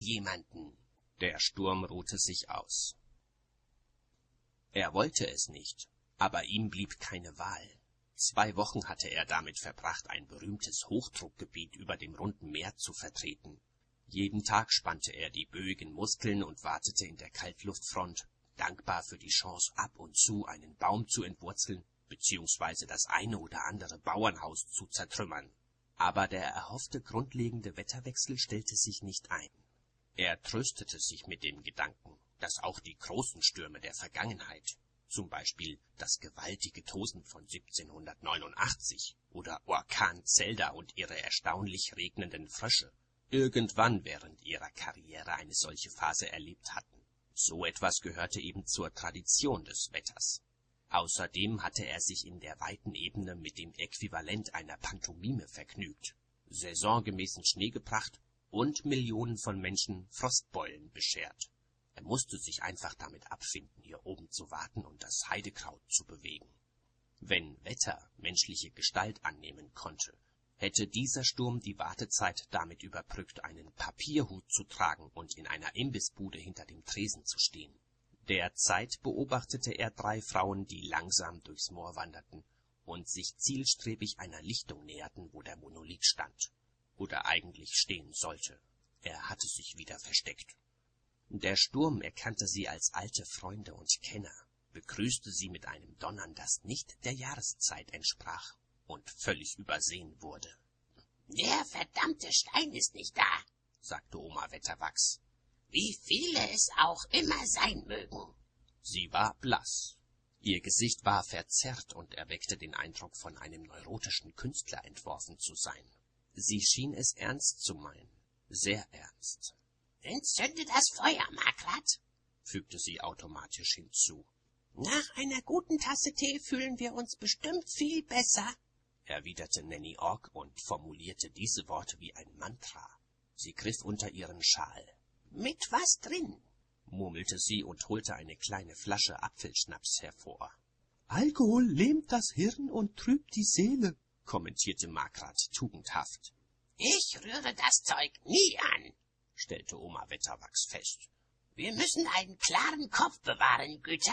jemanden. Der Sturm ruhte sich aus. Er wollte es nicht, aber ihm blieb keine Wahl. 2 Wochen hatte er damit verbracht, ein berühmtes Hochdruckgebiet über dem runden Meer zu vertreten. Jeden Tag spannte er die böigen Muskeln und wartete in der Kaltluftfront, dankbar für die Chance, ab und zu einen Baum zu entwurzeln, beziehungsweise das eine oder andere Bauernhaus zu zertrümmern. Aber der erhoffte grundlegende Wetterwechsel stellte sich nicht ein. Er tröstete sich mit dem Gedanken, dass auch die großen Stürme der Vergangenheit, zum Beispiel das gewaltige Tosen von 1789 oder Orkan Zelda und ihre erstaunlich regnenden Frösche, irgendwann während ihrer Karriere eine solche Phase erlebt hatten. So etwas gehörte eben zur Tradition des Wetters. Außerdem hatte er sich in der weiten Ebene mit dem Äquivalent einer Pantomime vergnügt, saisongemäßen Schnee gebracht und Millionen von Menschen Frostbeulen beschert. Er musste sich einfach damit abfinden, hier oben zu warten und das Heidekraut zu bewegen. Wenn Wetter menschliche Gestalt annehmen konnte, hätte dieser Sturm die Wartezeit damit überbrückt, einen Papierhut zu tragen und in einer Imbissbude hinter dem Tresen zu stehen. Derzeit beobachtete er 3 Frauen, die langsam durchs Moor wanderten und sich zielstrebig einer Lichtung näherten, wo der Monolith stand. Oder eigentlich stehen sollte. Er hatte sich wieder versteckt. Der Sturm erkannte sie als alte Freunde und Kenner, begrüßte sie mit einem Donnern, das nicht der Jahreszeit entsprach und völlig übersehen wurde. »Der verdammte Stein ist nicht da«, sagte Oma Wetterwachs. »Wie viele es auch immer sein mögen.« Sie war blass. Ihr Gesicht war verzerrt und erweckte den Eindruck, von einem neurotischen Künstler entworfen zu sein. Sie schien es ernst zu meinen, sehr ernst. »Entzünde das Feuer, Margret«, fügte sie automatisch hinzu. »Nach einer guten Tasse Tee fühlen wir uns bestimmt viel besser«, erwiderte Nanny Ogg und formulierte diese Worte wie ein Mantra. Sie griff unter ihren Schal. »Mit was drin?« murmelte sie und holte eine kleine Flasche Apfelschnaps hervor. »Alkohol lähmt das Hirn und trübt die Seele«, kommentierte Margret tugendhaft. »Ich rühre das Zeug nie an«, stellte Oma Wetterwachs fest. »Wir müssen einen klaren Kopf bewahren, Güter.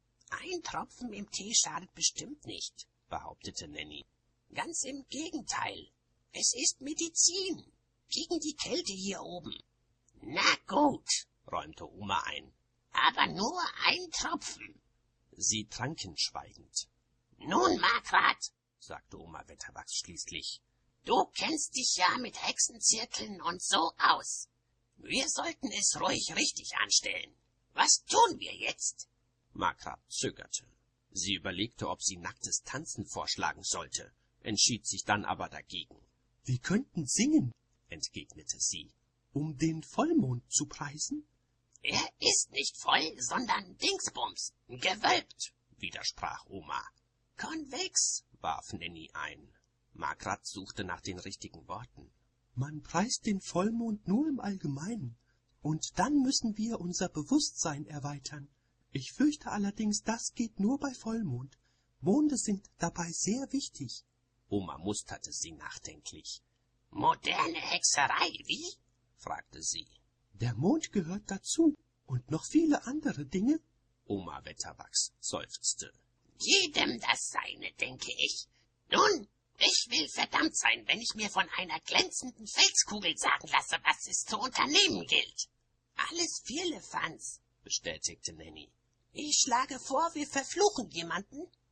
Ein Tropfen im Tee schadet bestimmt nicht«, behauptete Nanny. »Ganz im Gegenteil. Es ist Medizin gegen die Kälte hier oben.« »Na gut«, räumte Oma ein. »Aber nur ein Tropfen.« Sie tranken schweigend. »Nun, Margret«, sagte Oma Wetterwachs schließlich, »du kennst dich ja mit Hexenzirkeln und so aus. Wir sollten es ruhig richtig anstellen. Was tun wir jetzt?« Margret zögerte. Sie überlegte, ob sie nacktes Tanzen vorschlagen sollte, entschied sich dann aber dagegen. »Wir könnten singen«, entgegnete sie. »Um den Vollmond zu preisen?« »Er ist nicht voll, sondern Dingsbums, gewölbt«, widersprach Oma. »Konvex«, warf Nanny ein. Margret suchte nach den richtigen Worten. »Man preist den Vollmond nur im Allgemeinen, und dann müssen wir unser Bewusstsein erweitern. Ich fürchte allerdings, das geht nur bei Vollmond. Monde sind dabei sehr wichtig.« Oma musterte sie nachdenklich. »Moderne Hexerei, wie?« fragte sie. »Der Mond gehört dazu, und noch viele andere Dinge.« Oma Wetterwachs seufzte. »Jedem das Seine, denke ich. Nun, ich will verdammt sein, wenn ich mir von einer glänzenden Felskugel sagen lasse, was es zu unternehmen gilt.« »Alles Firlefanz«, bestätigte Nanny. »Ich schlage vor, wir verfluchen jemanden